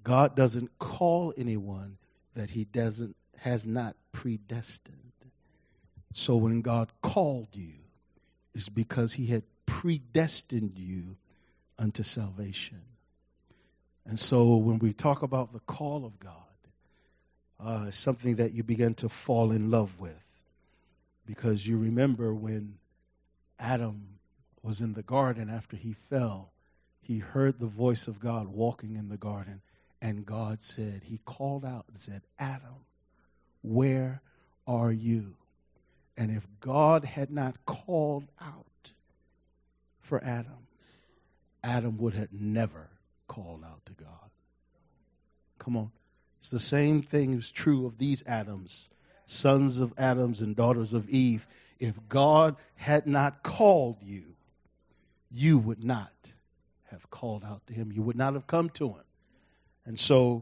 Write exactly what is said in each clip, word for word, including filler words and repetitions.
God doesn't call anyone that he doesn't has not predestined. So when God called you, it's because he had predestined you unto salvation. And so when we talk about the call of God, uh, it's something that you begin to fall in love with. Because you remember when Adam was in the garden after he fell, he heard the voice of God walking in the garden. And God said, he called out and said, Adam, where are you? And if God had not called out for Adam, Adam would have never called out to God. Come on. It's the same thing is true of these Adams, sons of Adams and daughters of Eve. If God had not called you, you would not have called out to him. You would not have come to him. And so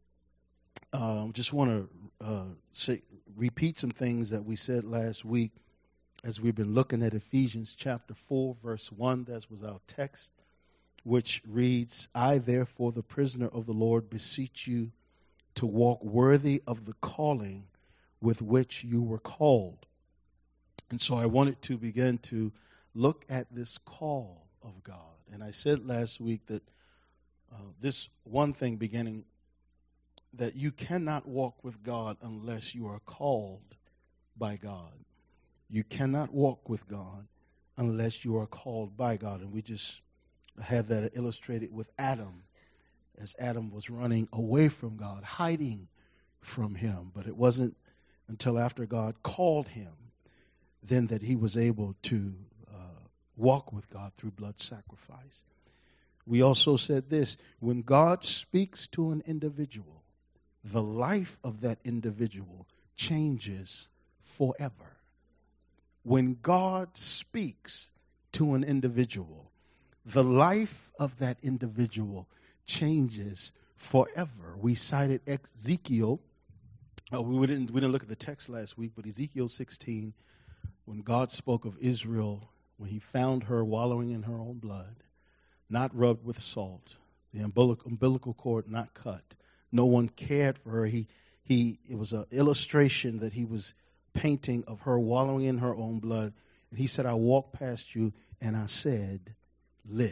I uh, just want to uh, say, repeat some things that we said last week as we've been looking at Ephesians chapter four, verse one. That was our text, which reads, I, therefore, the prisoner of the Lord, beseech you to walk worthy of the calling with which you were called. And so I wanted to begin to look at this call of God. And I said last week that uh, this one thing beginning, that you cannot walk with God unless you are called by God. You cannot walk with God unless you are called by God. And we just had that illustrated with Adam, as Adam was running away from God, hiding from him. But it wasn't until after God called him then that he was able to uh, walk with God through blood sacrifice. We also said this, when God speaks to an individual, the life of that individual changes forever. When God speaks to an individual, the life of that individual changes forever. We cited Ezekiel. Uh, we didn't we didn't look at the text last week, but Ezekiel sixteen, when God spoke of Israel, when he found her wallowing in her own blood, not rubbed with salt, the umbilical, umbilical cord not cut. No one cared for her. He he it was an illustration that he was painting of her wallowing in her own blood. And he said, I walked past you and I said, live.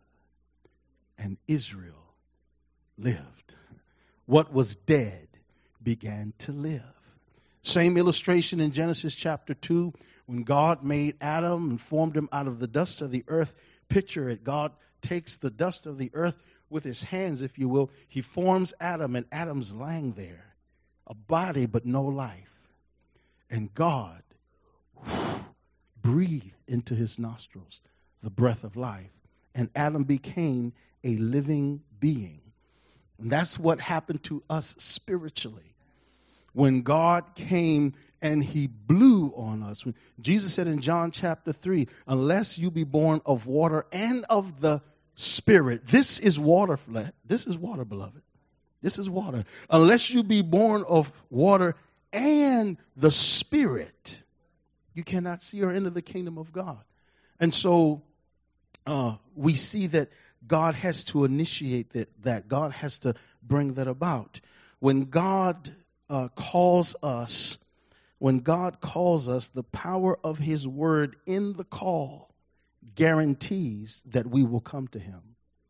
And Israel lived. What was dead began to live. Same illustration in Genesis chapter two, when God made Adam and formed him out of the dust of the earth. Picture it. God takes the dust of the earth with his hands, if you will. He forms Adam, and Adam's lying there, a body but no life. And God whew, breathed into his nostrils the breath of life. And Adam became a living being. And that's what happened to us spiritually. When God came and he blew on us. When Jesus said in John chapter three, unless you be born of water and of the Spirit. This is water, this is water, beloved. This is water. Unless you be born of water and the Spirit, you cannot see or enter the kingdom of God. And so uh, we see that God has to initiate that, that. God has to bring that about. When God uh, calls us, when God calls us, the power of his word in the call guarantees that we will come to him.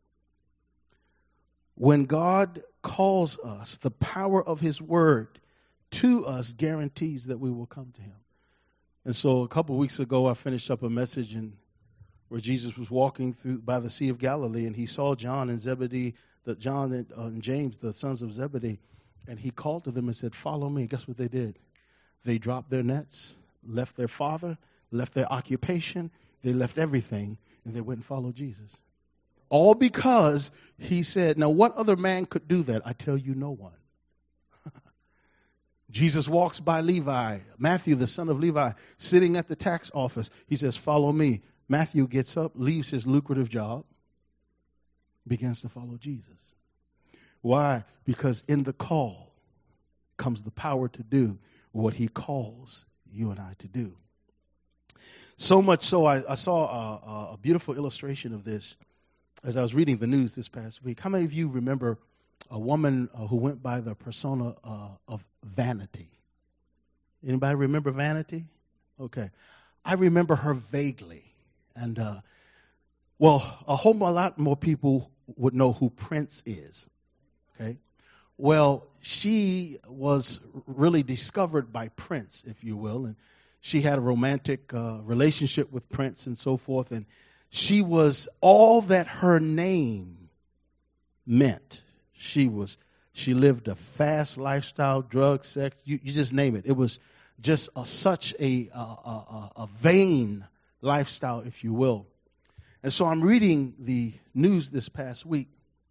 When God calls us, the power of his word to us guarantees that we will come to him. And so a couple of weeks ago, I finished up a message in, where Jesus was walking through by the Sea of Galilee, and he saw John and Zebedee, the John and, uh, and James, the sons of Zebedee, and he called to them and said, follow me. Guess what they did? They dropped their nets, left their father, left their occupation, they left everything, and they went and followed Jesus. All because he said, now what other man could do that? I tell you, no one. Jesus walks by Levi, Matthew, the son of Levi, sitting at the tax office. He says, follow me. Matthew gets up, leaves his lucrative job, begins to follow Jesus. Why? Because in the call comes the power to do what he calls you and I to do. So much so, I, I saw a, a beautiful illustration of this as I was reading the news this past week. How many of you remember a woman uh, who went by the persona uh, of Vanity. Anybody remember Vanity? Okay. I remember her vaguely. And, uh, well, a whole lot more people would know who Prince is. Okay. Well, she was really discovered by Prince, if you will, and she had a romantic uh, relationship with Prince and so forth, and she was all that her name meant. She was, she lived a fast lifestyle, drugs, sex, you, you just name it. It was just a, such a, a, a, a vain lifestyle, if you will. And so I'm reading the news this past week,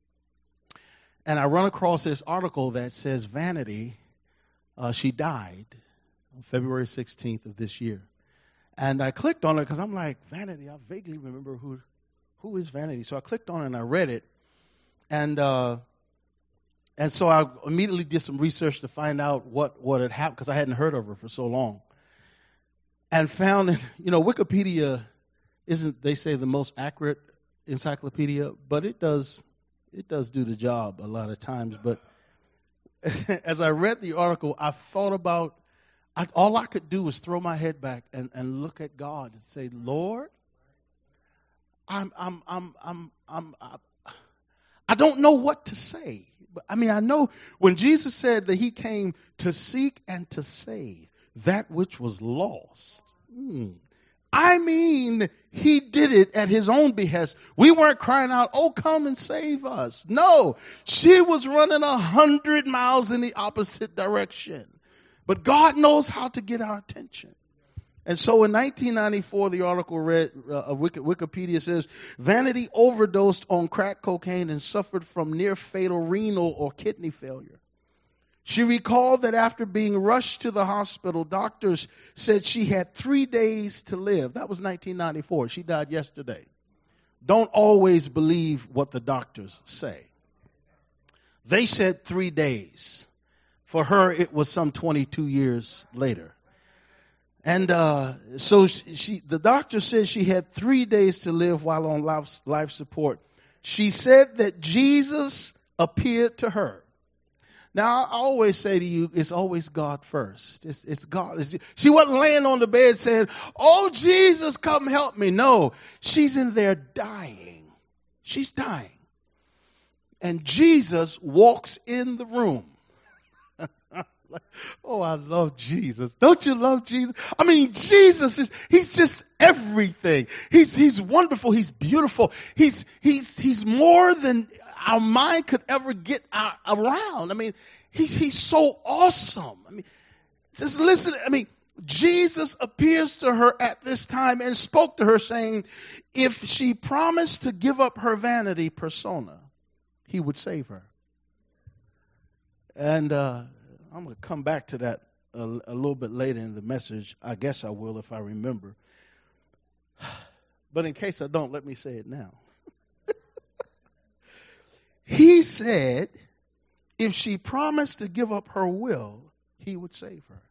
and I run across this article that says Vanity, uh, she died on February sixteenth of this year. And I clicked on it because I'm like, Vanity, I vaguely remember who who is Vanity. So I clicked on it and I read it. And uh, and so I immediately did some research to find out what, what had happened because I hadn't heard of her for so long. And found that, you know, Wikipedia isn't, they say, the most accurate encyclopedia, but it does it does do the job a lot of times. But as I read the article, I thought about, I, all I could do was throw my head back and, and look at God and say, Lord, I'm I'm I'm I'm I'm I don't know what to say. But I mean, I know when Jesus said that he came to seek and to save that which was lost. Hmm. I mean, he did it at his own behest. We weren't crying out, oh, come and save us. No, she was running a hundred miles in the opposite direction. But God knows how to get our attention. And so in nineteen ninety-four, the article read, uh, Wikipedia says, Vanity overdosed on crack cocaine and suffered from near fatal renal or kidney failure. She recalled that after being rushed to the hospital, doctors said she had three days to live. That was nineteen ninety-four. She died yesterday. Don't always believe what the doctors say. They said three days. For her, it was some twenty-two years later. And uh, so she, she, the doctor said she had three days to live while on life, life support. She said that Jesus appeared to her. Now, I always say to you, it's always God first. It's, it's God. It's, she wasn't laying on the bed saying, oh, Jesus, come help me. No, she's in there dying. She's dying. And Jesus walks in the room. Oh, I love Jesus. Don't you love Jesus? I mean, Jesus is, he's just everything. He's, he's wonderful. He's beautiful. He's, he's, he's more than our mind could ever get our, around. I mean, he's, he's so awesome. I mean, just listen. I mean, Jesus appears to her at this time and spoke to her saying, if she promised to give up her vanity persona, he would save her. And, uh, I'm going to come back to that a, a little bit later in the message. I guess I will if I remember. But in case I don't, let me say it now. He said if she promised to give up her will, he would save her.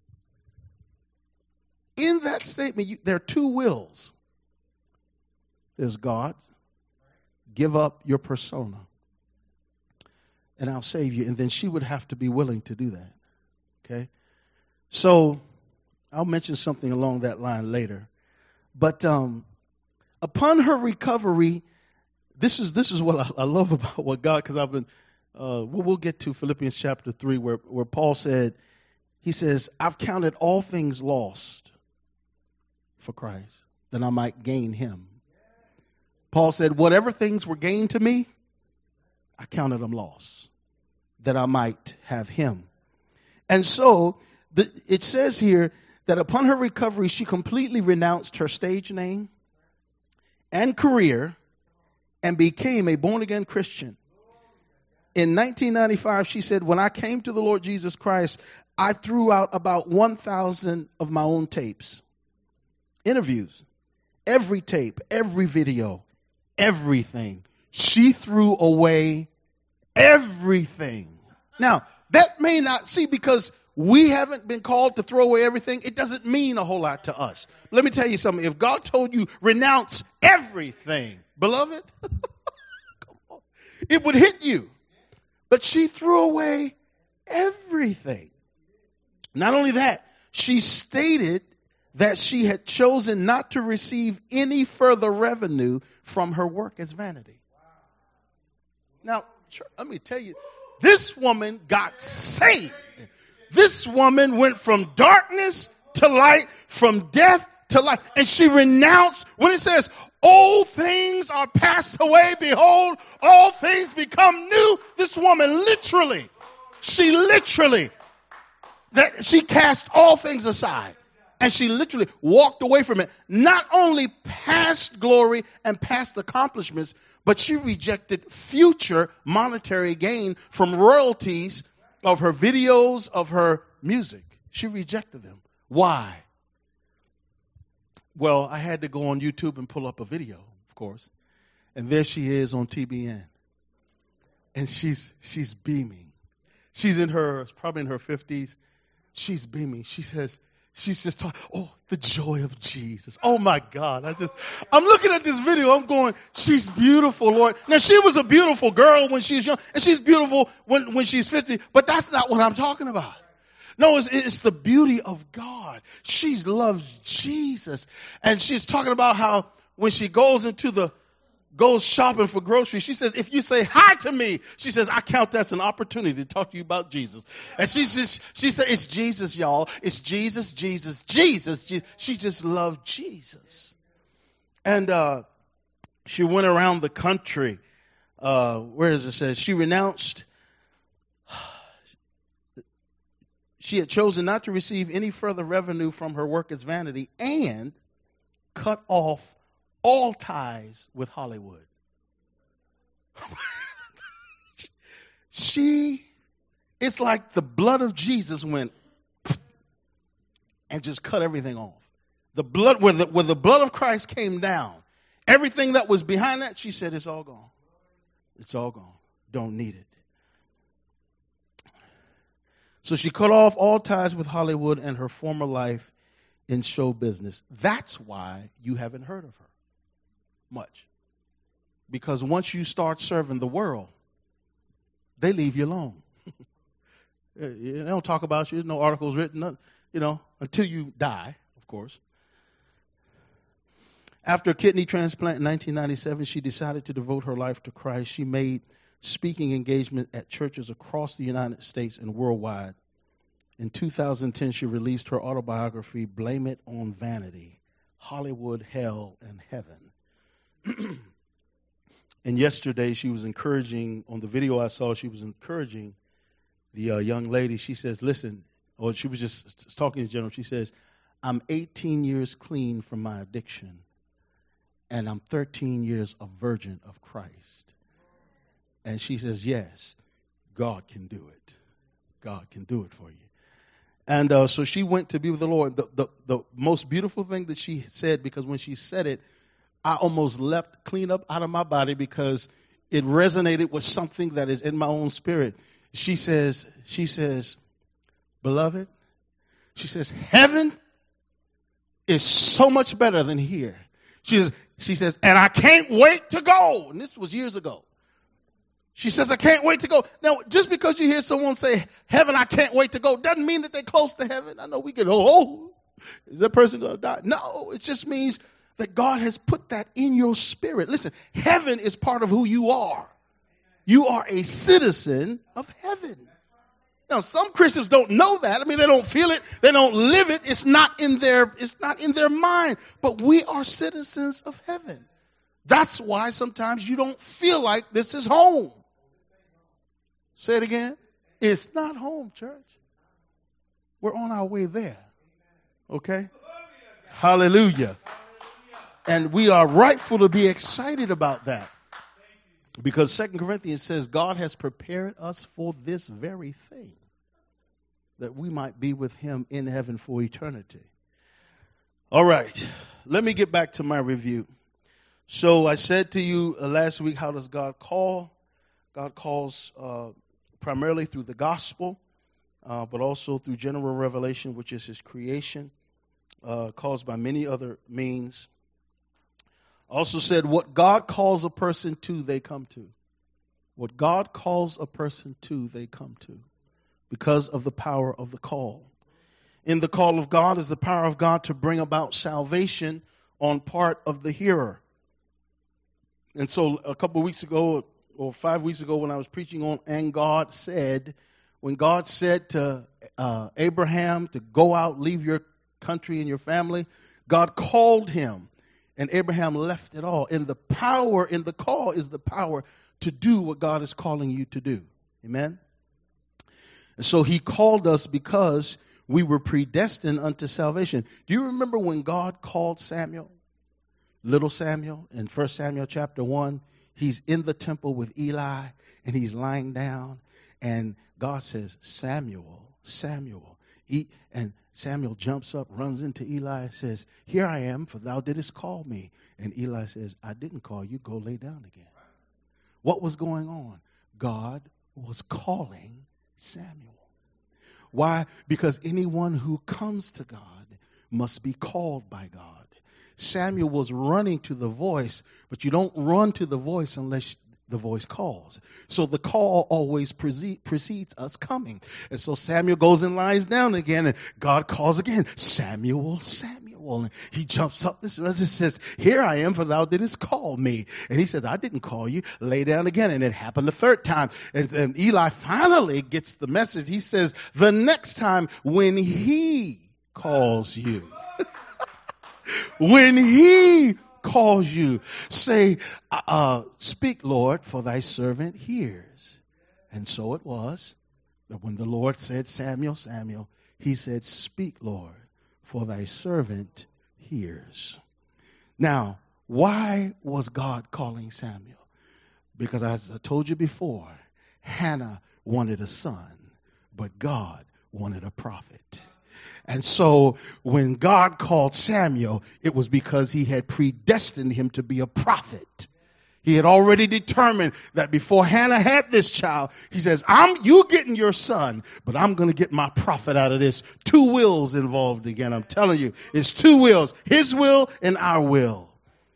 In that statement, you, there are two wills. There's God. Give up your persona, and I'll save you. And then she would have to be willing to do that. Okay, so I'll mention something along that line later. But um, upon her recovery, this is this is what I, I love about what God, because I've been. Uh, we'll, we'll get to Philippians chapter three, where where Paul said, he says, "I've counted all things lost for Christ, that I might gain Him." Paul said, "Whatever things were gained to me, I counted them lost, that I might have Him." And so the, it says here that upon her recovery, she completely renounced her stage name and career and became a born-again Christian. In nineteen ninety-five, she said, when I came to the Lord Jesus Christ, I threw out about one thousand of my own tapes, interviews, every tape, every video, everything. She threw away everything. Now, that may not, see, because we haven't been called to throw away everything, it doesn't mean a whole lot to us. Let me tell you something. If God told you, renounce everything, beloved, come on, it would hit you. But she threw away everything. Not only that, she stated that she had chosen not to receive any further revenue from her work as vanity. Now, let me tell you, this woman got saved. This woman went from darkness to light, from death to life. And she renounced, when it says, old things are passed away, behold, all things become new. This woman literally, she literally, that she cast all things aside. And she literally walked away from it. Not only past glory and past accomplishments, but she rejected future monetary gain from royalties of her videos, of her music. She rejected them. Why? Well, I had to go on YouTube and pull up a video, of course. And there she is on T B N. And she's she's beaming. She's in her, probably in her fifties. She's beaming. She says, she's just talking, oh, the joy of Jesus. Oh, my God. I just, I'm looking at this video. I'm going, she's beautiful, Lord. Now, she was a beautiful girl when she was young, and she's beautiful when, when she's fifty, but that's not what I'm talking about. No, it's, it's the beauty of God. She loves Jesus. And she's talking about how when she goes into the, goes shopping for groceries, she says, if you say hi to me, she says, I count that as an opportunity to talk to you about Jesus. And she says, she said, it's Jesus, y'all. It's Jesus, Jesus, Jesus. Jesus. She just loved Jesus. And uh, she went around the country. Uh, where does it say? She renounced. She had chosen not to receive any further revenue from her work as vanity and cut off all ties with Hollywood. She, it's like the blood of Jesus went and just cut everything off. The blood, when the, when the blood of Christ came down, everything that was behind that, she said, it's all gone. It's all gone. Don't need it. So she cut off all ties with Hollywood and her former life in show business. That's why you haven't heard of her much. Because once you start serving the world, they leave you alone. They don't talk about you. No articles written, you know, until you die, of course. After a kidney transplant in nineteen ninety-seven, she decided to devote her life to Christ. She made speaking engagement at churches across the United States and worldwide. In two thousand ten, she released her autobiography, Blame It on Vanity, Hollywood, Hell, and Heaven. And yesterday she was encouraging, on the video I saw, she was encouraging the uh, young lady. She says, listen, or she was just talking in general. She says, I'm eighteen years clean from my addiction, and I'm thirteen years a virgin of Christ. And she says, yes, God can do it. God can do it for you. And uh, so she went to be with the Lord. The, the, the most beautiful thing that she said, because when she said it, I almost leapt clean up out of my body because it resonated with something that is in my own spirit. She says, she says, beloved, she says, heaven is so much better than here. She says, she says, and I can't wait to go. And this was years ago. She says, I can't wait to go. Now, just because you hear someone say, heaven, I can't wait to go, doesn't mean that they're close to heaven. I know we get, oh, is that person going to die? No, it just means that God has put that in your spirit. Listen, heaven is part of who you are. You are a citizen of heaven. Now, some Christians don't know that. I mean, they don't feel it. They don't live it. It's not in their, it's not in their mind. But we are citizens of heaven. That's why sometimes you don't feel like this is home. Say it again. It's not home, church. We're on our way there. Okay? Hallelujah. And we are rightful to be excited about that. Because Second Corinthians says God has prepared us for this very thing, that we might be with him in heaven for eternity. All right. Let me get back to my review. So I said to you uh, last week, how does God call? God calls uh, primarily through the gospel, uh, but also through general revelation, which is his creation, uh, calls by many other means. Also said what God calls a person to, they come to. What God calls a person to, they come to because of the power of the call. In the call of God is the power of God to bring about salvation on part of the hearer. And so a couple of weeks ago, or five weeks ago, when I was preaching on, and God said, when God said to uh, Abraham to go out, leave your country and your family, God called him, and Abraham left it all. And the power in the call is the power to do what God is calling you to do. Amen? And so he called us because we were predestined unto salvation. Do you remember when God called Samuel? Little Samuel in First Samuel chapter one. He's in the temple with Eli, and he's lying down. And God says, Samuel, Samuel. Eat. And Samuel jumps up, runs into Eli, and says, here I am, for thou didst call me. And Eli says, I didn't call you. Go lay down again. What was going on? God was calling Samuel. Why? Because anyone who comes to God must be called by God. Samuel was running to the voice, but you don't run to the voice unless the voice calls. So the call always precedes us coming. And so Samuel goes and lies down again, and God calls again, Samuel, Samuel. And he jumps up and says, here I am, for thou didst call me. And he says, I didn't call you. Lay down again. And it happened the third time. And, and Eli finally gets the message. He says, the next time when he calls you, when he calls you, say, uh, speak, Lord, for thy servant hears. And so it was that when the Lord said, Samuel, Samuel, he said, speak, Lord, for thy servant hears. Now, why was God calling Samuel? Because as I told you before, Hannah wanted a son, but God wanted a prophet. And so when God called Samuel, it was because he had predestined him to be a prophet. He had already determined that before Hannah had this child, he says, I'm you getting your son, but I'm going to get my prophet out of this. Two wills involved again. I'm telling you, it's two wills, his will and our will.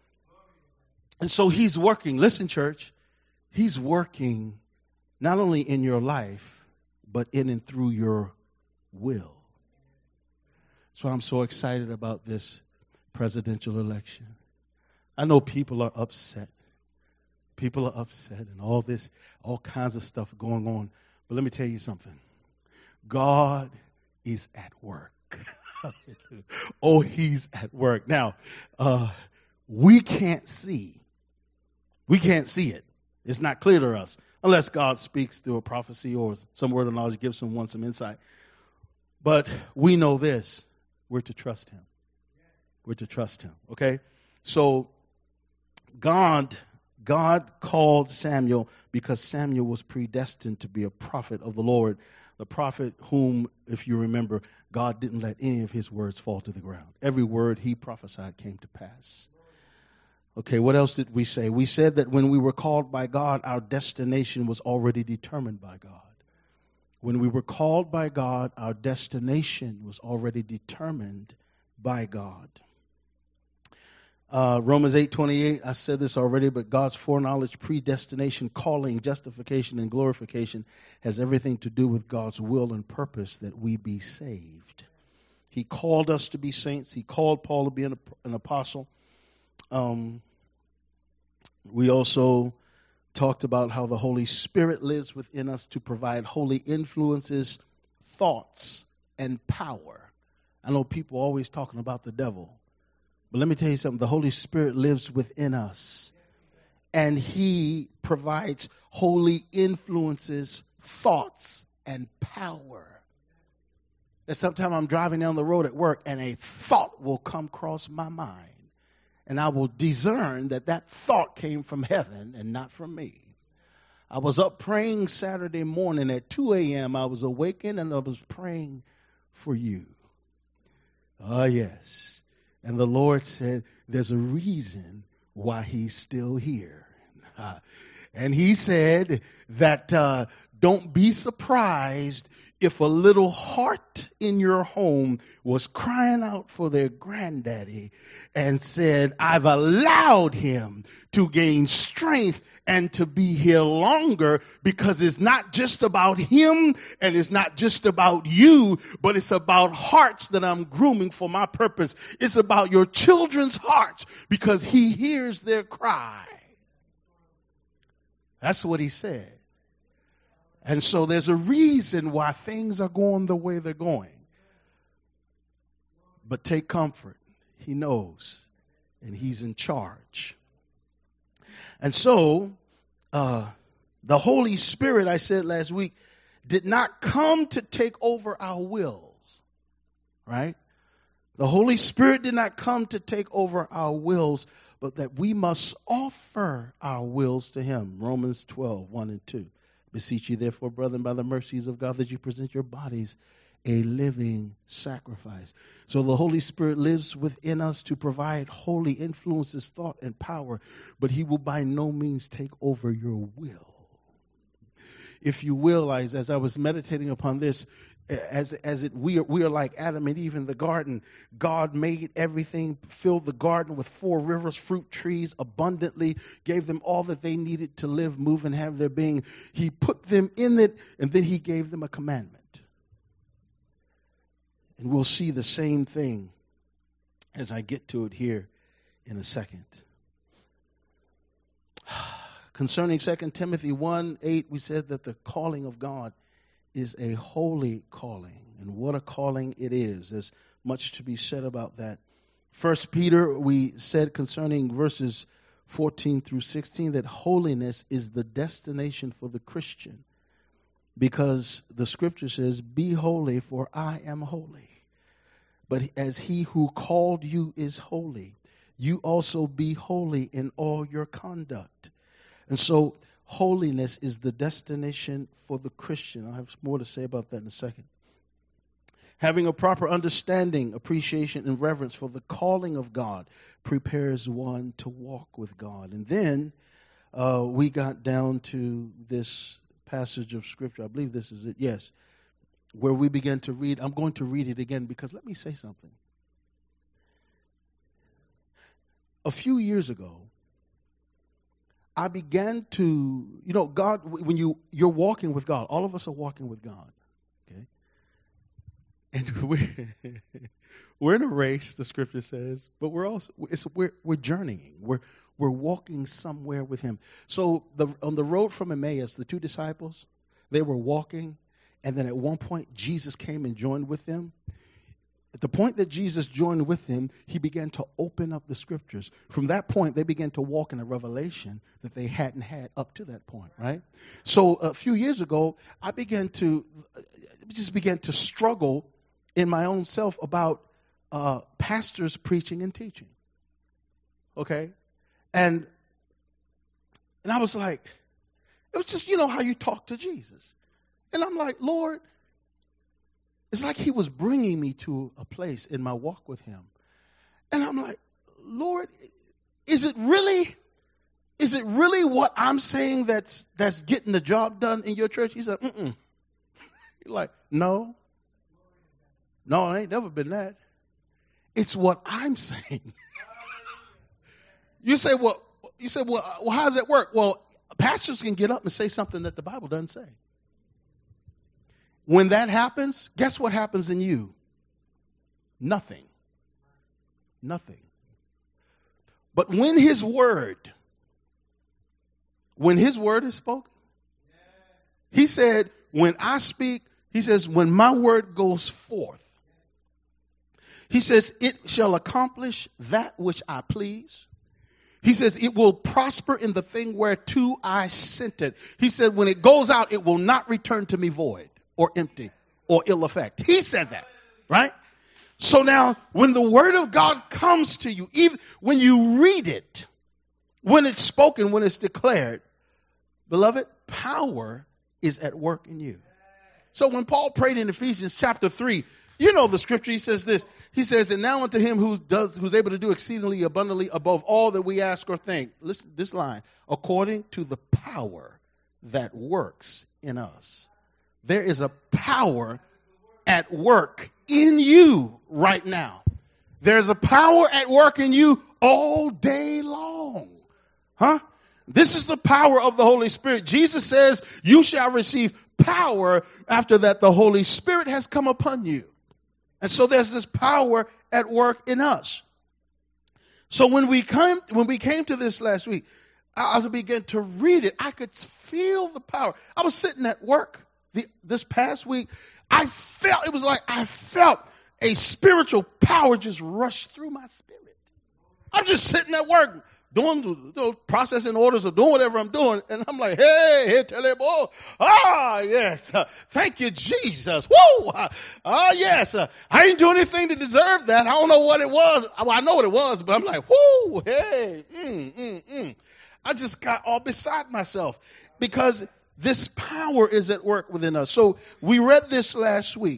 And so he's working. Listen, church, he's working not only in your life, but in and through your will. That's why I'm so excited about this presidential election. I know people are upset. People are upset and all this, all kinds of stuff going on. But let me tell you something. God is at work. Oh, he's at work. Now, uh, we can't see. We can't see it. It's not clear to us unless God speaks through a prophecy or some word of knowledge, gives someone some insight. But we know this. We're to trust him. We're to trust him. Okay? So God, God called Samuel because Samuel was predestined to be a prophet of the Lord. The prophet whom, if you remember, God didn't let any of his words fall to the ground. Every word he prophesied came to pass. Okay, what else did we say? We said that when we were called by God, our destination was already determined by God. When we were called by God, our destination was already determined by God. Uh, Romans eight twenty-eight, I said this already, but God's foreknowledge, predestination, calling, justification, and glorification has everything to do with God's will and purpose that we be saved. He called us to be saints. He called Paul to be an, an apostle. Um, we also talked about how the Holy Spirit lives within us to provide holy influences, thoughts, and power. I know people are always talking about the devil, but let me tell you something. The Holy Spirit lives within us, and he provides holy influences, thoughts, and power. And sometimes I'm driving down the road at work, and a thought will come across my mind. And I will discern that that thought came from heaven and not from me. I was up praying Saturday morning at two a.m. I was awakened and I was praying for you. Oh, yes. And the Lord said, there's a reason why he's still here. Uh, and he said that uh, Don't be surprised if a little heart in your home was crying out for their granddaddy and said, I've allowed him to gain strength and to be here longer, because it's not just about him and it's not just about you, but it's about hearts that I'm grooming for my purpose. It's about your children's hearts, because he hears their cry. That's what he said. And so there's a reason why things are going the way they're going. But take comfort. He knows. And he's in charge. And so, uh, the Holy Spirit, I said last week, did not come to take over our wills. Right? The Holy Spirit did not come to take over our wills, but that we must offer our wills to him. Romans twelve, one and two. Beseech you, therefore, brethren, by the mercies of God, that you present your bodies a living sacrifice. So the Holy Spirit lives within us to provide holy influences, thought, and power, but he will by no means take over your will. If you will, as, as I was meditating upon this, as as it we are we are like Adam and Eve in the garden. God made everything, filled the garden with four rivers, fruit trees abundantly, gave them all that they needed to live, move, and have their being. He put them in it, and then he gave them a commandment. And we'll see the same thing as I get to it here in a second. Concerning Second Timothy one eight, we said that the calling of God is a holy calling. And what a calling it is. There's much to be said about that. First Peter, we said concerning verses fourteen through sixteen, that holiness is the destination for the Christian. Because the scripture says, be holy, for I am holy. But as he who called you is holy, you also be holy in all your conduct. And so holiness is the destination for the Christian. I'll have more to say about that in a second. Having a proper understanding, appreciation, and reverence for the calling of God prepares one to walk with God. And then uh, we got down to this passage of Scripture. I believe this is it. Yes. Where we began to read. I'm going to read it again because let me say something. A few years ago, I began to, you know, God, when you, you're walking with God, all of us are walking with God, okay? And we're, we're in a race, the scripture says, but we're also, it's, we're, we're journeying. We're, we're walking somewhere with him. So the, on the road from Emmaus, the two disciples, they were walking, and then at one point, Jesus came and joined with them. At the point that Jesus joined with him, he began to open up the scriptures. From that point, they began to walk in a revelation that they hadn't had up to that point, right? So a few years ago, I began to just began to struggle in my own self about uh, pastors preaching and teaching. Okay? And and I was like, it was just, you know, how you talk to Jesus. And I'm like, Lord, it's like he was bringing me to a place in my walk with him. And I'm like, Lord, is it really, is it really what I'm saying that's that's getting the job done in your church? He said, mm-mm. You're like, no. No, it ain't never been that. It's what I'm saying. You say, well, you say, well, well, how does that work? Well, pastors can get up and say something that the Bible doesn't say. When that happens, guess what happens in you? Nothing. Nothing. But when his word, when his word is spoken, he said, when I speak, he says, when my word goes forth, he says, it shall accomplish that which I please. He says, it will prosper in the thing whereto I sent it. He said, when it goes out, it will not return to me void or empty or ill effect. He said that, right? So now, when the word of God comes to you, even when you read it, when it's spoken, when it's declared, beloved, power is at work in you. So when Paul prayed in Ephesians chapter three, you know the scripture, he says this. He says, and now unto him who does, who's able to do exceedingly abundantly above all that we ask or think. Listen, this line, according to the power that works in us. There is a power at work in you right now. There's a power at work in you all day long. Huh? This is the power of the Holy Spirit. Jesus says, you shall receive power after that the Holy Spirit has come upon you. And so there's this power at work in us. So when we came, when we came to this last week, as I began to read it, I could feel the power. I was sitting at work the, this past week. I felt, it was like I felt a spiritual power just rush through my spirit. I'm just sitting at work, doing, doing processing orders or doing whatever I'm doing. And I'm like, hey, hey, tell it, boy. Ah, yes. Uh, thank you, Jesus. Woo. Ah, uh, yes. Uh, I didn't do anything to deserve that. I don't know what it was. Well, I know what it was, but I'm like, whoo, hey, mm, mm, mm. I just got all beside myself because this power is at work within us. So we read this last week.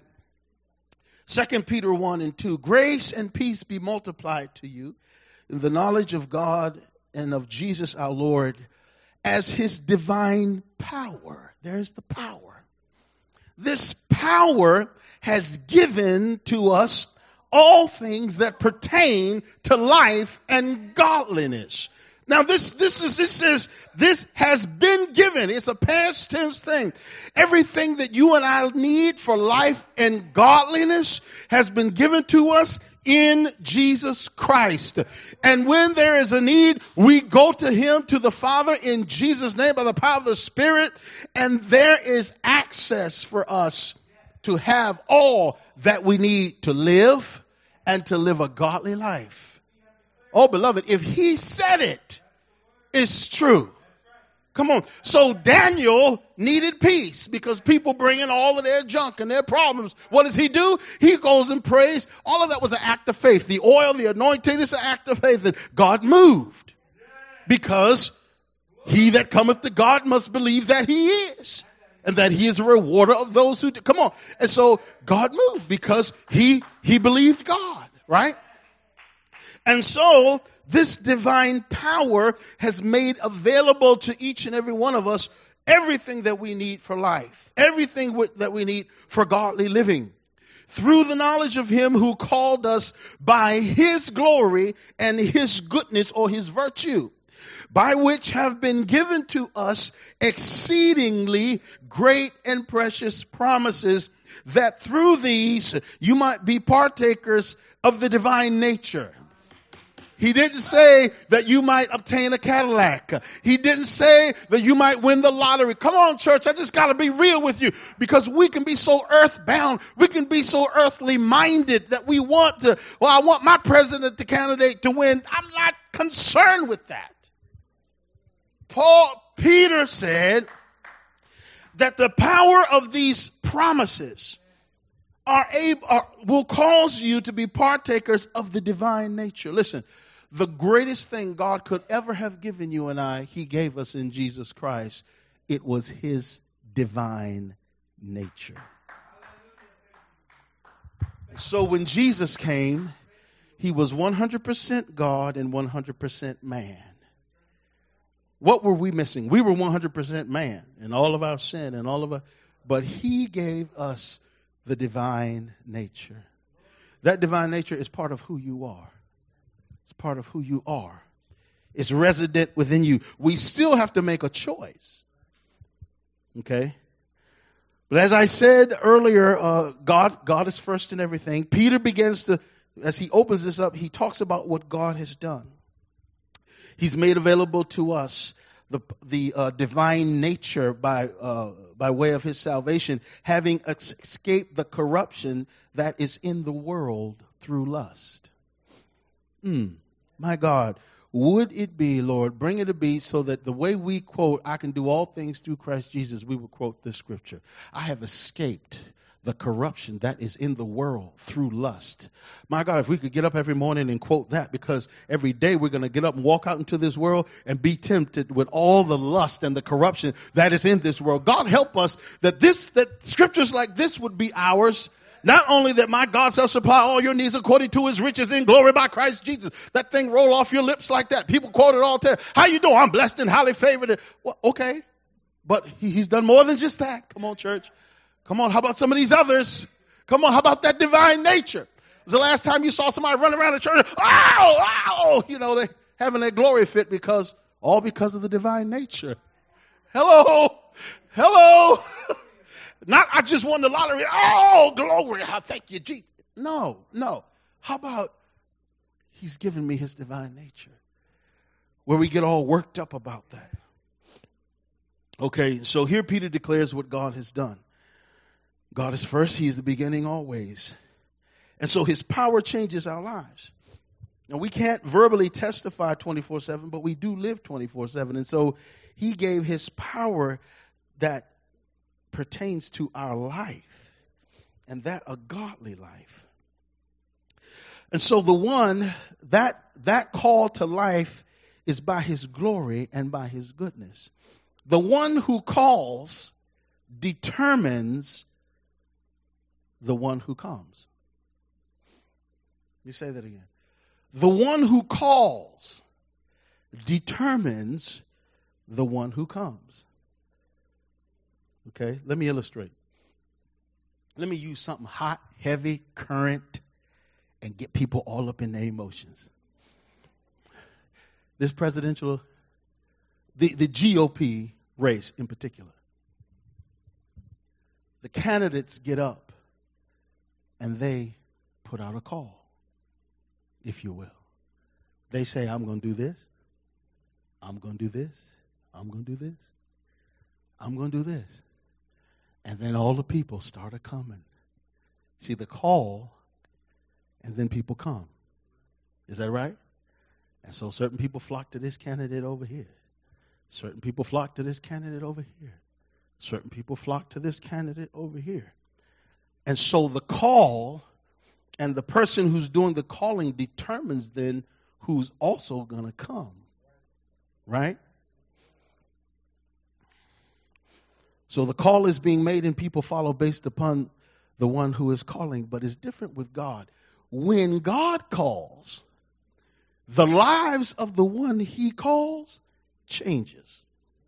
Second Peter one and two. Grace and peace be multiplied to you in the knowledge of God and of Jesus our Lord as his divine power. There's the power. This power has given to us all things that pertain to life and godliness. Now this, this is, this is, this has been given. It's a past tense thing. Everything that you and I need for life and godliness has been given to us in Jesus Christ. And when there is a need, we go to him, to the Father in Jesus' name by the power of the Spirit. And there is access for us to have all that we need to live and to live a godly life. Oh, beloved, if he said it, it's true. Come on. So Daniel needed peace because people bring in all of their junk and their problems. What does he do? He goes and prays. All of that was an act of faith. The oil, the anointing is an act of faith. And God moved because he that cometh to God must believe that he is and that he is a rewarder of those who do. Come on. And so God moved because he, he believed God, right? And so this divine power has made available to each and every one of us everything that we need for life, everything w- that we need for godly living. Through the knowledge of him who called us by his glory and his goodness or his virtue, by which have been given to us exceedingly great and precious promises, that through these you might be partakers of the divine nature. He didn't say that you might obtain a Cadillac. He didn't say that you might win the lottery. Come on, church, I just got to be real with you because we can be so earthbound. We can be so earthly minded that we want to, well, I want my president, the candidate to win. I'm not concerned with that. Paul, Peter said that the power of these promises are able, are, will cause you to be partakers of the divine nature. Listen. The greatest thing God could ever have given you and I, he gave us in Jesus Christ. It was his divine nature. So when Jesus came, he was one hundred percent God and one hundred percent man. What were we missing? We were one hundred percent man in all of our sin and all of our, but he gave us the divine nature. That divine nature is part of who you are. It's part of who you are. It's resident within you. We still have to make a choice. Okay? But as I said earlier, uh, God, God is first in everything. Peter begins to, as he opens this up, he talks about what God has done. He's made available to us the the uh, divine nature by uh, by way of his salvation, having escaped the corruption that is in the world through lust. Mm, my God, would it be, Lord, bring it to be so that the way we quote, I can do all things through Christ Jesus, we will quote this scripture. I have escaped the corruption that is in the world through lust. My God, if we could get up every morning and quote that, because every day we're going to get up and walk out into this world and be tempted with all the lust and the corruption that is in this world. God help us that this, that scriptures like this would be ours. Not only that my God shall supply all your needs according to his riches in glory by Christ Jesus. That thing roll off your lips like that. People quote it all the time. How you doing? I'm blessed and highly favored. Well, okay. But he, he's done more than just that. Come on, church. Come on. How about some of these others? Come on. How about that divine nature? Was the last time you saw somebody run around the church? Oh, oh, you know, they having that glory fit because, all because of the divine nature. Hello. Hello. Not, I just won the lottery. Oh, glory. I thank you, Jesus. No, no. How about he's given me his divine nature? Where we get all worked up about that. Okay, so here Peter declares what God has done. God is first. He is the beginning always. And so his power changes our lives. Now, we can't verbally testify twenty-four seven, but we do live twenty-four seven. And so he gave his power that pertains to our life, and that a godly life. And so the one, that that call to life is by his glory and by his goodness. The one who calls determines the one who comes. Let me say that again. The one who calls determines the one who comes. Okay, let me illustrate. Let me use something hot, heavy, current, and get people all up in their emotions. This presidential, the, the G O P race in particular. The candidates get up and they put out a call, if you will. They say, I'm going to do this. I'm going to do this. I'm going to do this. I'm going to do this. And then all the people started coming. See, the call, and then people come. Is that right? And so certain people flock to this candidate over here. Certain people flock to this candidate over here. Certain people flock to this candidate over here. And so the call and the person who's doing the calling determines then who's also going to come. Right? So the call is being made and people follow based upon the one who is calling. But it's different with God. When God calls, the lives of the one he calls changes.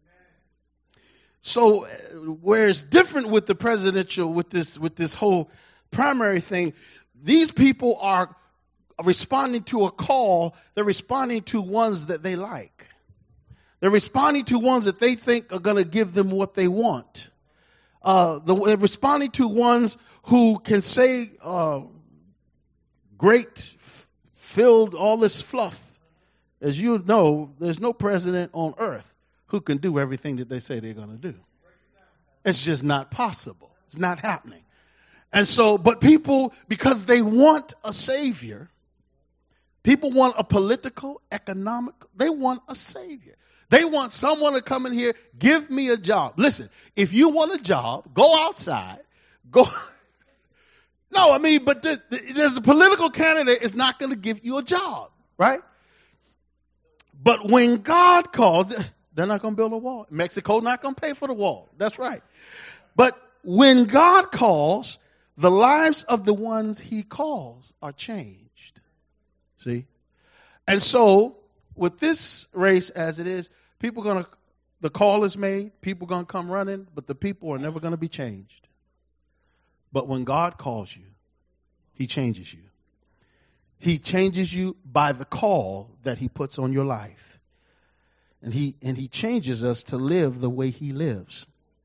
So where it's different with the presidential, with this, with this whole primary thing, these people are responding to a call. They're responding to ones that they like. They're responding to ones that they think are going to give them what they want. Uh, the, they're responding to ones who can say uh, great, f- filled, all this fluff. As you know, there's no president on earth who can do everything that they say they're going to do. It's just not possible. It's not happening. And so, but people, because they want a savior, people want a political, economic, they want a savior. They want someone to come in here, give me a job. Listen, if you want a job, go outside, go. No, I mean, but the, the, there's a political candidate is not going to give you a job, right? But when God calls, they're not going to build a wall. Mexico not going to pay for the wall. That's right. But when God calls, the lives of the ones he calls are changed. See? And so, with this race as it is, people going to, the call is made, people going to come running, but the people are never going to be changed. But when God calls you, he changes you. He changes you by the call that he puts on your life. And he and he changes us to live the way he lives.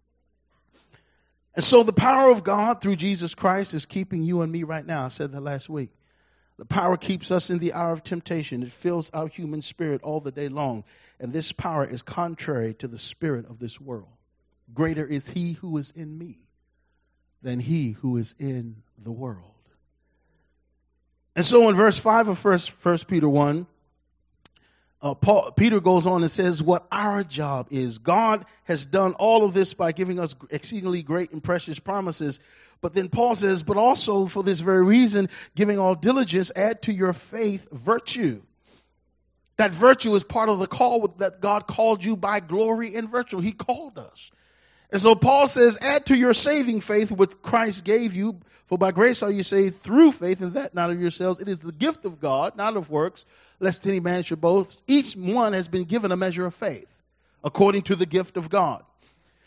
And so the power of God through Jesus Christ is keeping you and me right now. I said that last week. The power keeps us in the hour of temptation. It fills our human spirit all the day long. And this power is contrary to the spirit of this world. Greater is he who is in me than he who is in the world. And so in verse five of First Peter one, uh, Paul, Peter goes on and says what our job is. God has done all of this by giving us exceedingly great and precious promises. But then Paul says, but also for this very reason, giving all diligence, add to your faith virtue. That virtue is part of the call that God called you by glory and virtue. He called us. And so Paul says, add to your saving faith which Christ gave you. For by grace are you saved through faith, and that not of yourselves. It is the gift of God, not of works, lest any man should boast. Each one has been given a measure of faith, according to the gift of God.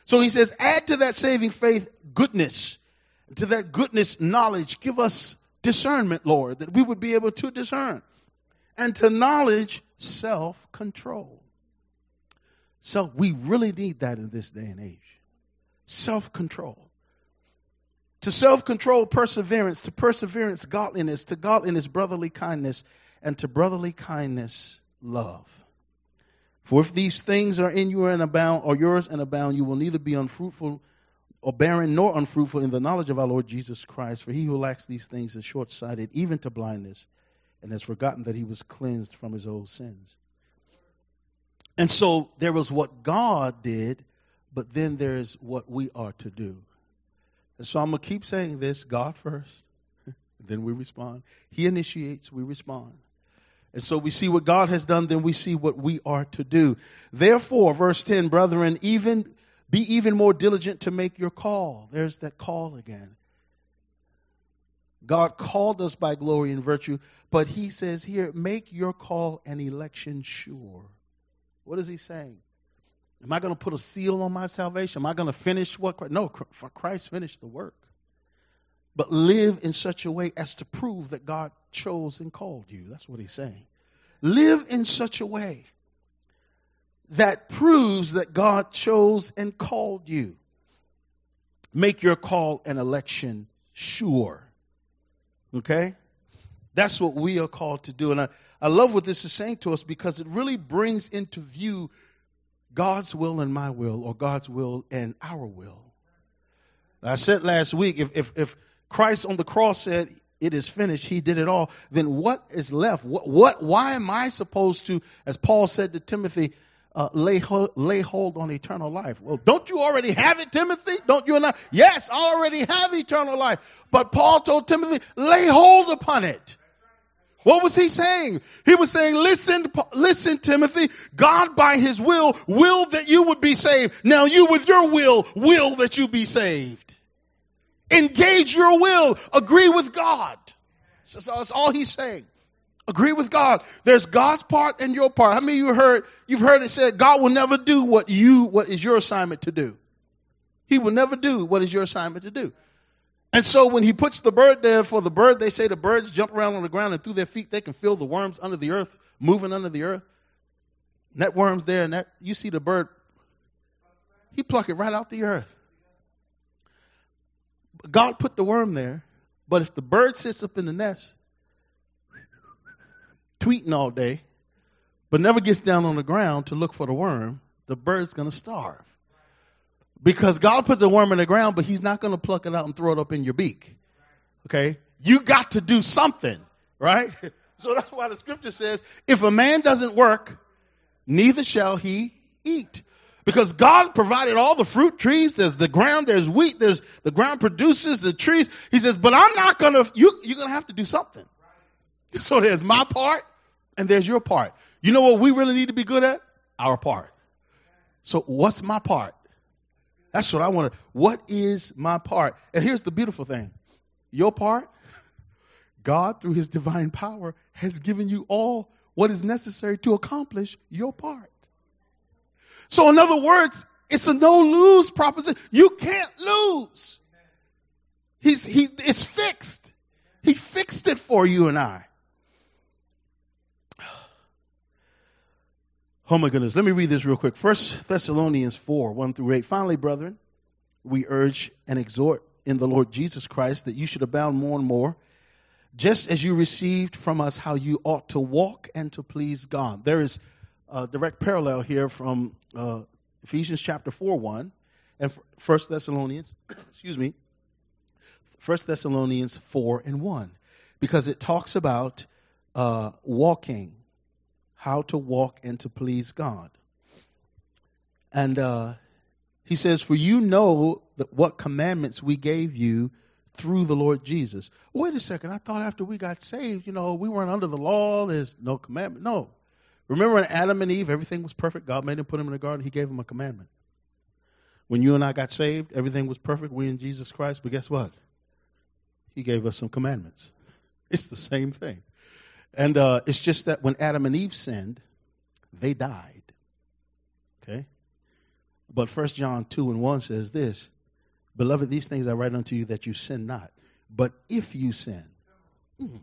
So he says, add to that saving faith goodness. To that goodness, knowledge. Give us discernment, Lord, that we would be able to discern. And to knowledge, self-control. So we really need that in this day and age. Self-control. To self-control, perseverance. To perseverance, godliness. To godliness, brotherly kindness. And to brotherly kindness, love. For if these things are in you and abound, or yours and abound, you will neither be unfruitful or barren nor unfruitful in the knowledge of our Lord Jesus Christ. For he who lacks these things is short-sighted, even to blindness, and has forgotten that he was cleansed from his old sins. And so there was what God did, but then there's what we are to do. And so I'm going to keep saying this, God first, then we respond. He initiates, we respond. And so we see what God has done, then we see what we are to do. Therefore, verse ten, brethren, even be even more diligent to make your call. There's that call again. God called us by glory and virtue, but he says here, make your call and election sure. What is he saying? Am I going to put a seal on my salvation? Am I going to finish what? No, for Christ finished the work. But live in such a way as to prove that God chose and called you. That's what he's saying. Live in such a way that proves that God chose and called you. Make your call and election sure. Okay? That's what we are called to do. And I, I love what this is saying to us because it really brings into view God's will and my will, or God's will and our will. I said last week, if if, if Christ on the cross said, it is finished, he did it all, then what is left? What, what why am I supposed to, as Paul said to Timothy, uh, lay, ho- lay hold on eternal life? Well, don't you already have it, Timothy? Don't you and I? Yes, I already have eternal life. But Paul told Timothy, lay hold upon it. What was he saying? He was saying, listen, listen, Timothy, God by his will, will that you would be saved. Now you with your will, will that you be saved. Engage your will. Agree with God. So that's all he's saying. Agree with God. There's God's part and your part. How many of you heard, you've heard it said, God will never do what you, what is your assignment to do. He will never do what is your assignment to do. And so when he puts the bird there for the bird, they say the birds jump around on the ground and through their feet, they can feel the worms under the earth, moving under the earth. And that worm's there and that, you see the bird, he pluck it right out the earth. God put the worm there, but if the bird sits up in the nest, tweeting all day, but never gets down on the ground to look for the worm, the bird's going to starve. Because God put the worm in the ground, but he's not going to pluck it out and throw it up in your beak. Okay? You got to do something, right? So that's why the scripture says, if a man doesn't work, neither shall he eat. Because God provided all the fruit trees. There's the ground, there's wheat, there's the ground produces the trees. He says, but I'm not going to, you, you're going to have to do something. So there's my part and there's your part. You know what we really need to be good at? Our part. So what's my part? That's what I want to, what is my part? And here's the beautiful thing. Your part, God through his divine power has given you all what is necessary to accomplish your part. So in other words, it's a no-lose proposition. You can't lose. He's, he, it's fixed. He fixed it for you and I. Oh my goodness. Let me read this real quick. First Thessalonians four, one through eight. Finally, brethren, we urge and exhort in the Lord Jesus Christ that you should abound more and more, just as you received from us how you ought to walk and to please God. There is a direct parallel here from uh, Ephesians chapter four, one, and First Thessalonians, excuse me, First Thessalonians four and one, because it talks about uh, walking, how to walk and to please God. And uh, he says, for you know that what commandments we gave you through the Lord Jesus. Wait a second, I thought after we got saved, you know, we weren't under the law, there's no commandment. No. Remember when Adam and Eve, everything was perfect? God made them, put them in the garden, he gave them a commandment. When you and I got saved, everything was perfect, we in Jesus Christ, but guess what? He gave us some commandments. It's the same thing. And uh, it's just that when Adam and Eve sinned, they died. Okay? But First John two and one says this, beloved, these things I write unto you that you sin not. But if you sin, mm,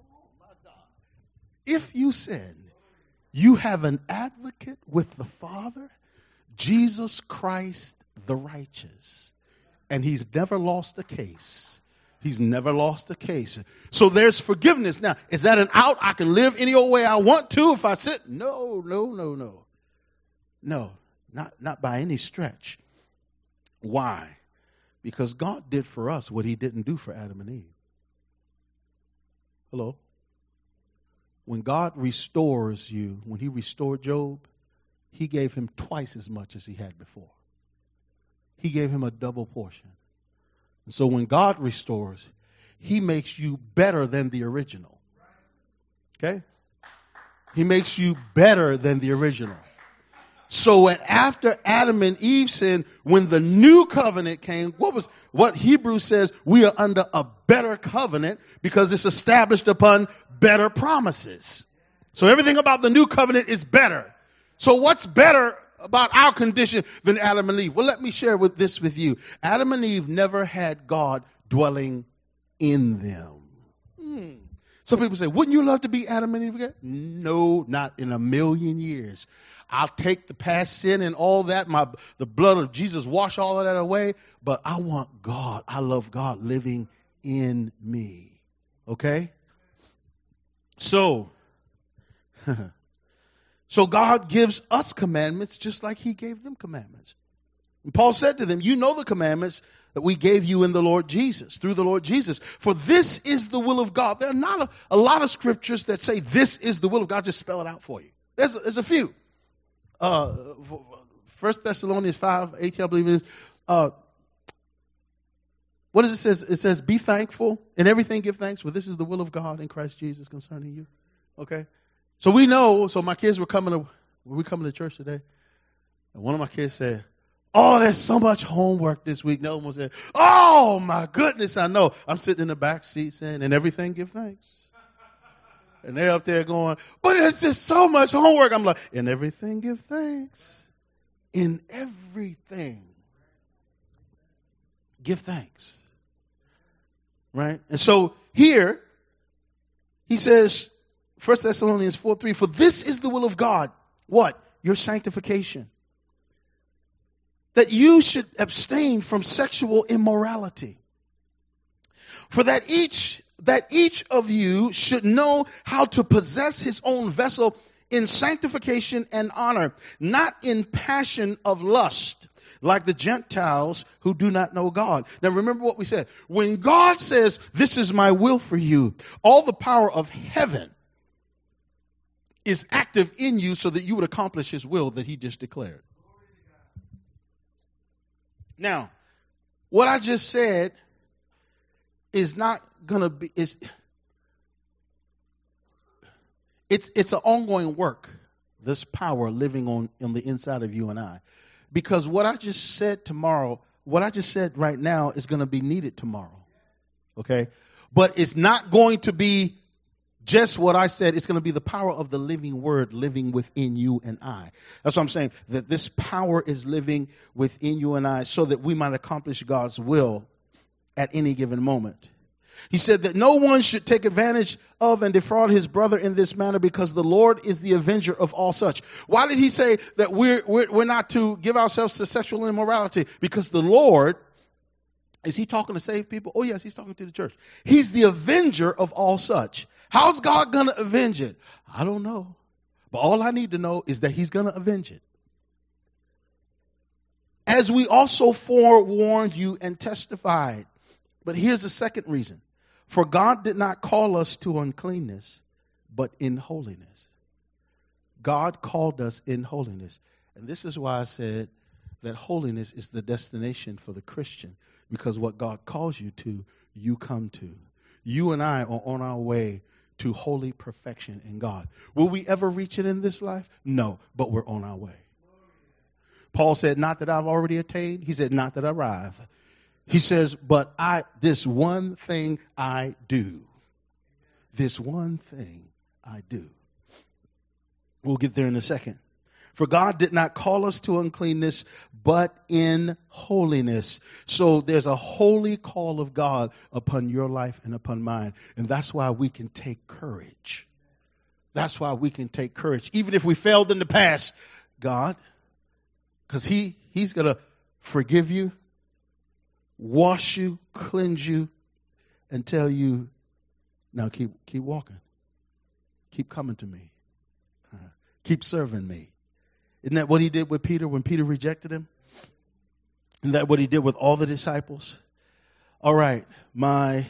if you sin, you have an advocate with the Father, Jesus Christ the righteous. And he's never lost a case. He's never lost a case. So there's forgiveness. Now, is that an out? I can live any old way I want to if I sin? No, no, no, no. No, not, not by any stretch. Why? Because God did for us what he didn't do for Adam and Eve. Hello? When God restores you, when he restored Job, he gave him twice as much as he had before. He gave him a double portion. And so when God restores, he makes you better than the original. Okay? He makes you better than the original. So when after Adam and Eve sinned, when the new covenant came, what was what Hebrews says, we are under a better covenant because it's established upon better promises. So everything about the new covenant is better. So what's better about our condition than Adam and Eve? Well, let me share with this with you. Adam and Eve never had God dwelling in them. Hmm. Some people say, wouldn't you love to be Adam and Eve again? No, not in a million years. I'll take the past sin and all that. My the blood of Jesus wash all of that away. But I want God. I love God living in me. Okay? So, so God gives us commandments just like he gave them commandments. And Paul said to them, you know the commandments that we gave you in the Lord Jesus, through the Lord Jesus. For this is the will of God. There are not a, a lot of scriptures that say this is the will of God. Just spell it out for you. There's, there's a few. Uh, First Thessalonians five, eighteen, I believe it is. Uh, what does it say? It says, be thankful in everything, give thanks, for this is the will of God in Christ Jesus concerning you. Okay? So we know, so my kids were coming to, were we coming to church today? And one of my kids said, oh, there's so much homework this week. No one said, oh my goodness, I know. I'm sitting in the back seat saying, in everything, give thanks. And they're up there going, but it's just so much homework. I'm like, in everything, give thanks. In everything, give thanks. Right? And so here, he says, First Thessalonians four three, for this is the will of God. What? Your sanctification. That you should abstain from sexual immorality. For that each that each of you should know how to possess his own vessel in sanctification and honor, not in passion of lust, like the Gentiles who do not know God. Now remember what we said. When God says, this is my will for you, all the power of heaven is active in you so that you would accomplish his will that he just declared. Now, what I just said is not going to be, it's, it's, it's an ongoing work, this power living on, on the inside of you and I. Because what I just said tomorrow, what I just said right now is going to be needed tomorrow. Okay? But it's not going to be just what I said. It's going to be the power of the living word living within you and I. That's what I'm saying. That this power is living within you and I so that we might accomplish God's will at any given moment. He said that no one should take advantage of and defraud his brother in this manner because the Lord is the avenger of all such. Why did he say that we're, we're, we're not to give ourselves to sexual immorality? Because the Lord, is he talking to save people? Oh yes, he's talking to the church. He's the avenger of all such. How's God going to avenge it? I don't know. But all I need to know is that he's going to avenge it. As we also forewarned you and testified. But here's the second reason. For God did not call us to uncleanness, but in holiness. God called us in holiness. And this is why I said that holiness is the destination for the Christian. Because what God calls you to, you come to. You and I are on our way to holy perfection in God. Will we ever reach it in this life? No, but we're on our way. Paul said, not that I've already attained. He said, not that I arrive. He says, but I, this one thing I do. This one thing I do. We'll get there in a second. For God did not call us to uncleanness, but in holiness. So there's a holy call of God upon your life and upon mine. And that's why we can take courage. That's why we can take courage. Even if we failed in the past, God, because he, He's going to forgive you, wash you, cleanse you, and tell you, now keep keep walking. Keep coming to me. Uh, keep serving me. Isn't that what he did with Peter when Peter rejected him? Isn't that what he did with all the disciples? All right, my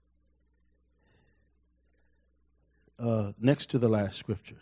uh, next to the last scripture.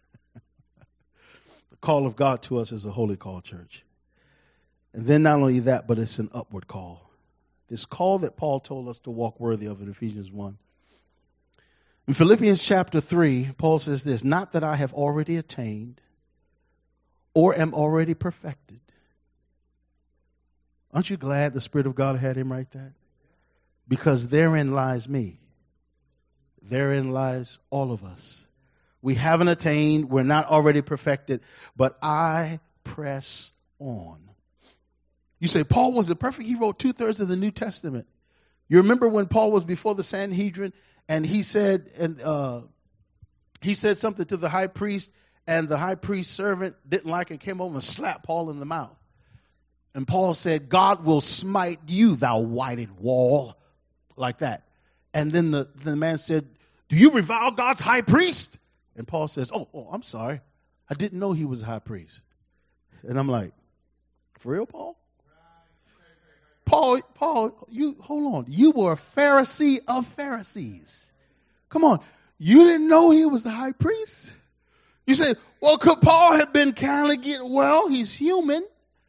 The call of God to us is a holy call, church. And then not only that, but it's an upward call. This call that Paul told us to walk worthy of in Ephesians one. In Philippians chapter three, Paul says this, not that I have already attained or am already perfected. Aren't you glad the Spirit of God had him write that? Because therein lies me. Therein lies all of us. We haven't attained, we're not already perfected, but I press on. You say, Paul wasn't perfect. He wrote two-thirds of the New Testament. You remember when Paul was before the Sanhedrin and he said, and uh, he said something to the high priest, and the high priest's servant didn't like it, came over and slapped Paul in the mouth. And Paul said, God will smite you, thou whited wall, like that. And then the, the man said, do you revile God's high priest? And Paul says, oh, oh, I'm sorry. I didn't know he was a high priest. And I'm like, for real, Paul? Paul, Paul, you hold on. You were a Pharisee of Pharisees. Come on. You didn't know he was the high priest? You say, well, could Paul have been kind of getting, well, he's human.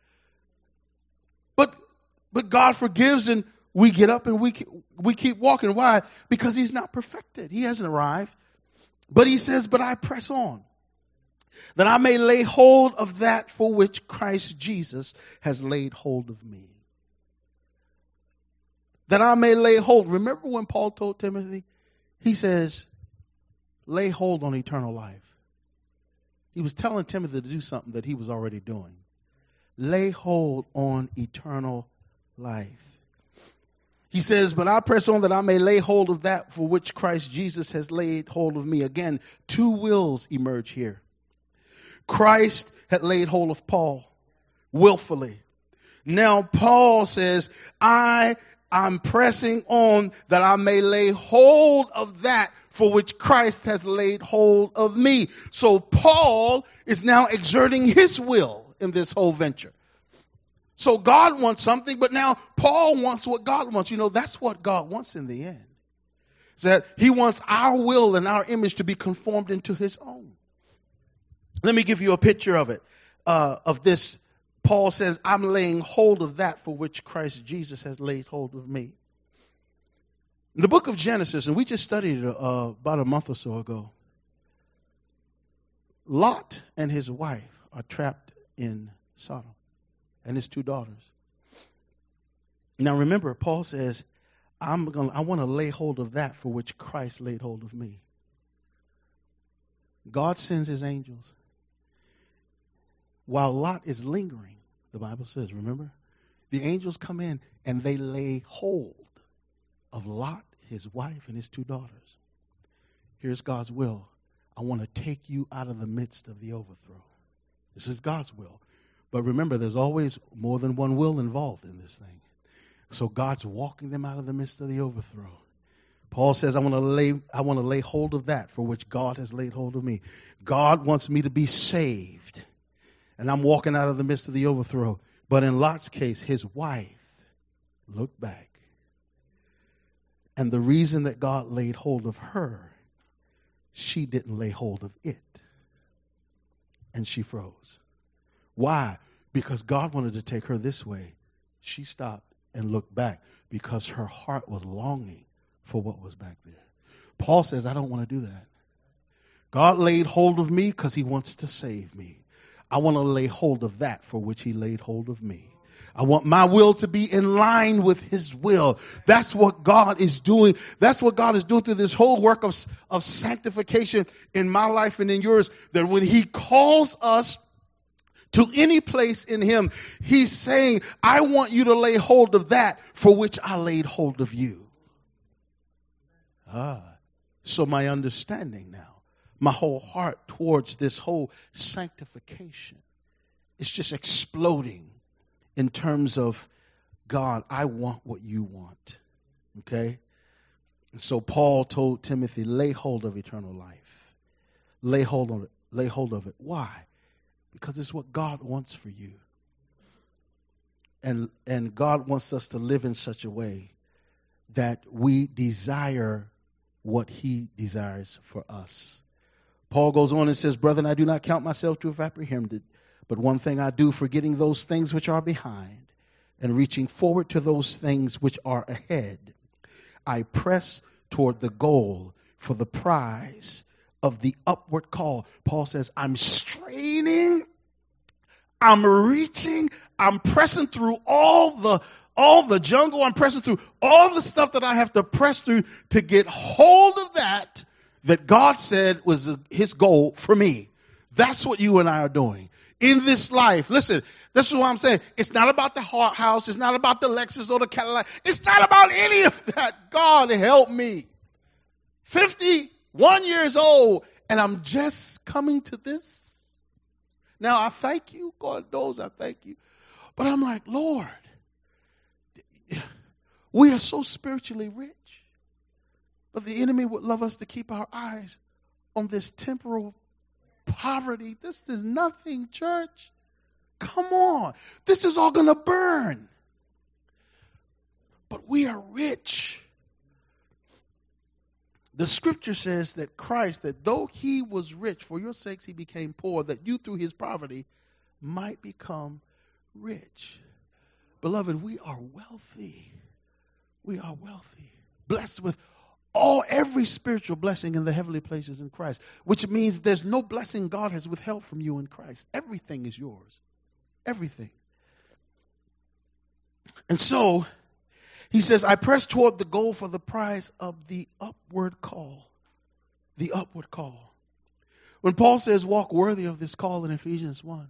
But but God forgives and we get up and we we keep walking. Why? Because he's not perfected. He hasn't arrived. But he says, but I press on, that I may lay hold of that for which Christ Jesus has laid hold of me. That I may lay hold. Remember when Paul told Timothy? He says, lay hold on eternal life. He was telling Timothy to do something that he was already doing. Lay hold on eternal life. He says, but I press on that I may lay hold of that for which Christ Jesus has laid hold of me. Again, two wills emerge here. Christ had laid hold of Paul willfully. Now Paul says, I I'm pressing on that I may lay hold of that for which Christ has laid hold of me. So Paul is now exerting his will in this whole venture. So God wants something, but now Paul wants what God wants. You know, that's what God wants in the end. Is that he wants our will and our image to be conformed into his own. Let me give you a picture of it, uh, of this. Paul says, I'm laying hold of that for which Christ Jesus has laid hold of me. In the book of Genesis, and we just studied it uh, about a month or so ago, Lot and his wife are trapped in Sodom and his two daughters. Now remember, Paul says, I'm going I want to lay hold of that for which Christ laid hold of me. God sends his angels. While Lot is lingering, the Bible says, remember? The angels come in and they lay hold of Lot, his wife, and his two daughters. Here's God's will. I want to take you out of the midst of the overthrow. This is God's will. But remember, there's always more than one will involved in this thing. So God's walking them out of the midst of the overthrow. Paul says, I want to lay, I want to lay hold of that for which God has laid hold of me. God wants me to be saved. And I'm walking out of the midst of the overthrow. But in Lot's case, his wife looked back. And the reason that God laid hold of her, she didn't lay hold of it. And she froze. Why? Because God wanted to take her this way. She stopped and looked back because her heart was longing for what was back there. Paul says, I don't want to do that. God laid hold of me because he wants to save me. I want to lay hold of that for which he laid hold of me. I want my will to be in line with his will. That's what God is doing. That's what God is doing through this whole work of, of sanctification in my life and in yours. That when he calls us to any place in him, he's saying, I want you to lay hold of that for which I laid hold of you. Ah, so my understanding now, my whole heart towards this whole sanctification, it's just exploding in terms of, God, I want what you want. Okay? And so Paul told Timothy, lay hold of eternal life. Lay hold of it. Lay hold of it. Why? Because it's what God wants for you. And, and God wants us to live in such a way that we desire what he desires for us. Paul goes on and says, brethren, I do not count myself to have apprehended, but one thing I do, forgetting those things which are behind and reaching forward to those things which are ahead, I press toward the goal for the prize of the upward call. Paul says, I'm straining, I'm reaching, I'm pressing through all the all the jungle, I'm pressing through all the stuff that I have to press through to get hold of that that God said was his goal for me. That's what you and I are doing in this life. Listen, this is what I'm saying. It's not about the house. It's not about the Lexus or the Cadillac. It's not about any of that. God help me. fifty-one years old, and I'm just coming to this. Now, I thank you. God knows I thank you. But I'm like, Lord, we are so spiritually rich. But the enemy would love us to keep our eyes on this temporal poverty. This is nothing, church. Come on. This is all going to burn. But we are rich. The scripture says that Christ, that though he was rich, for your sakes he became poor, that you through his poverty might become rich. Beloved, we are wealthy. We are wealthy. Blessed with all every spiritual blessing in the heavenly places in Christ, which means there's no blessing God has withheld from you in Christ. Everything is yours. Everything. And so he says, I press toward the goal for the prize of the upward call. The upward call. When Paul says walk worthy of this call in Ephesians one,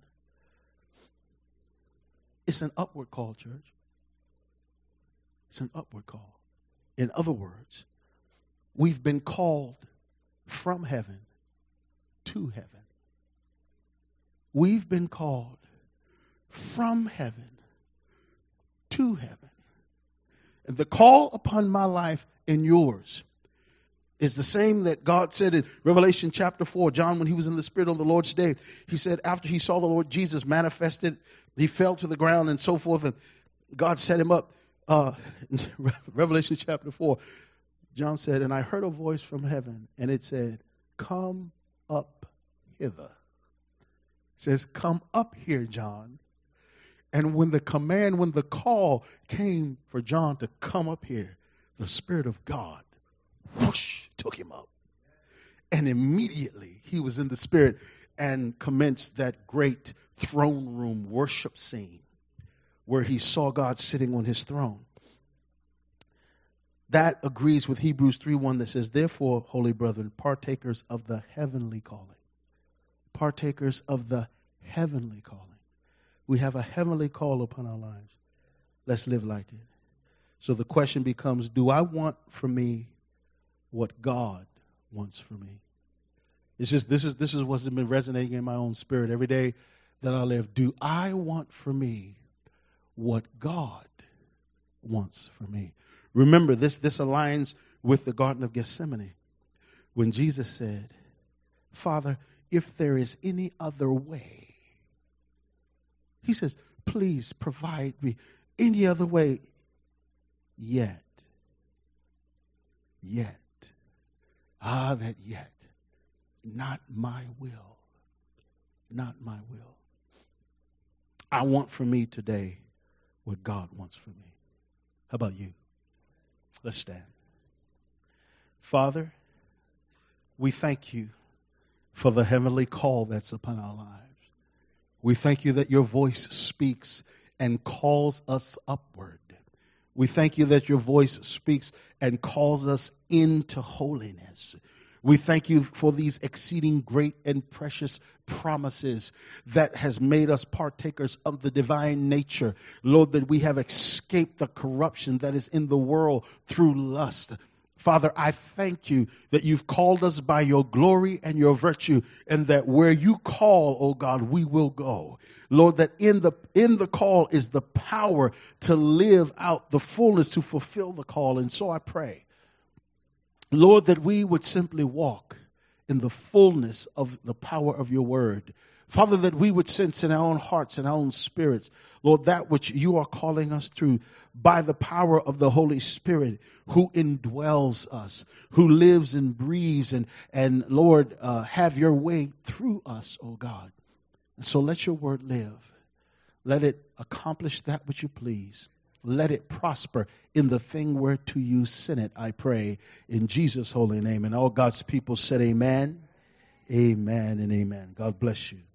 it's an upward call, church. It's an upward call. In other words, we've been called from heaven to heaven. We've been called from heaven to heaven. And the call upon my life and yours is the same that God said in Revelation chapter four. John, when he was in the Spirit on the Lord's day, he said after he saw the Lord Jesus manifested, he fell to the ground and so forth, and God set him up. Uh, Revelation chapter four, John said, and I heard a voice from heaven, and it said, come up hither. It says, come up here, John. And when the command, when the call came for John to come up here, the Spirit of God, whoosh, took him up. And immediately he was in the Spirit and commenced that great throne room worship scene where he saw God sitting on his throne. That agrees with Hebrews three one that says, therefore, holy brethren, partakers of the heavenly calling. Partakers of the heavenly calling. We have a heavenly call upon our lives. Let's live like it. So the question becomes, do I want for me what God wants for me? It's just, this is, this is what's been resonating in my own spirit every day that I live. Do I want for me what God wants for me? Remember, this, this aligns with the Garden of Gethsemane when Jesus said, Father, if there is any other way, he says, please provide me any other way. Yet, yet, ah, that yet, not my will, not my will. I want for me today what God wants for me. How about you? Let's stand. Father, we thank you for the heavenly call that's upon our lives. We thank you that your voice speaks and calls us upward. We thank you that your voice speaks and calls us into holiness. We thank you for these exceeding great and precious promises that has made us partakers of the divine nature. Lord, that we have escaped the corruption that is in the world through lust. Father, I thank you that you've called us by your glory and your virtue, and that where you call, oh God, we will go. Lord, that in the in the call is the power to live out the fullness, to fulfill the call. And so I pray, Lord, that we would simply walk in the fullness of the power of your word. Father, that we would sense in our own hearts and our own spirits, Lord, that which you are calling us through by the power of the Holy Spirit who indwells us, who lives and breathes, and, and Lord, uh, have your way through us, oh God. And so let your word live. Let it accomplish that which you please. Let it prosper in the thing whereto you sent it, I pray, in Jesus' holy name. And all God's people said amen, amen, and amen. God bless you.